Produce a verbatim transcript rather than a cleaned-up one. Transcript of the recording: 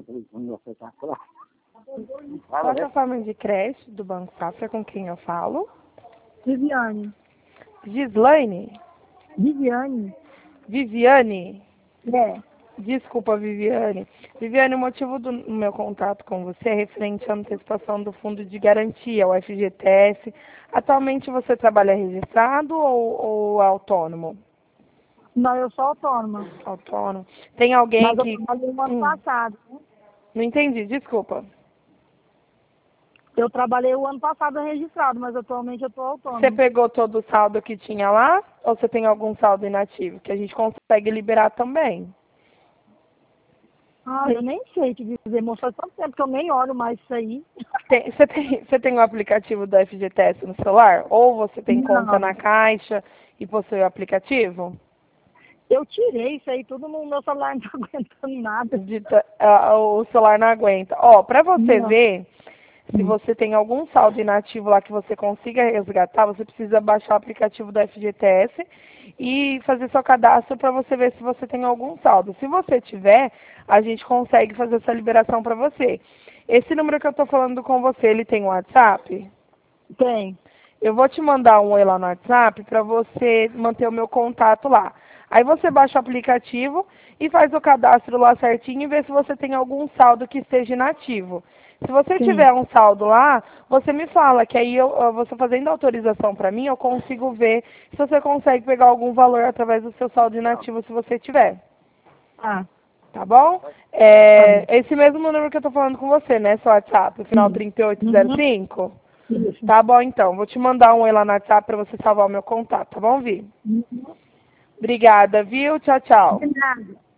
Plataforma de crédito do Banco Safra, com quem eu falo? Viviane. Gislaine? Viviane. Viviane? É. Desculpa, Viviane. Viviane, o motivo do meu contato com você é referente à antecipação do Fundo de Garantia, o F G T S. Atualmente você trabalha registrado ou, ou autônomo? Não, eu sou autônoma. Autônomo. Tem alguém Mas eu que... trabalhei o ano Hum, passado. Né? não entendi, desculpa. Eu trabalhei o ano passado registrado, mas atualmente eu estou autônoma. Você pegou todo o saldo que tinha lá? Ou você tem algum saldo inativo? Que a gente consegue liberar também. Ah, eu nem sei te dizer, moço, faz tanto tempo que eu nem olho mais isso aí. Tem, você, tem, você tem o aplicativo do F G T S no celular? Ou você tem conta Não. na Caixa e possui o aplicativo? Eu tirei isso aí, tudo no meu celular não tá aguentando nada. De, uh, o celular não aguenta. Ó, pra você Não. ver se Hum. você tem algum saldo inativo lá que você consiga resgatar, você precisa baixar o aplicativo do F G T S e fazer seu cadastro para você ver se você tem algum saldo. Se você tiver, a gente consegue fazer essa liberação para você. Esse número que eu estou falando com você, ele tem WhatsApp? Tem. Eu vou te mandar um oi lá no WhatsApp para você manter o meu contato lá. Aí você baixa o aplicativo e faz o cadastro lá certinho e vê se você tem algum saldo que esteja inativo. Se você Sim. tiver um saldo lá, você me fala, que aí eu, você fazendo autorização para mim, eu consigo ver se você consegue pegar algum valor através do seu saldo inativo, se você tiver. Ah. Tá bom? É, esse mesmo número que eu tô falando com você, né? Seu WhatsApp, o final Sim. trinta e oito zero cinco? Isso. Tá bom, então. Vou te mandar um oi lá no WhatsApp para você salvar o meu contato, tá bom, Vi? Uhum. Obrigada, viu? Tchau, tchau. De nada.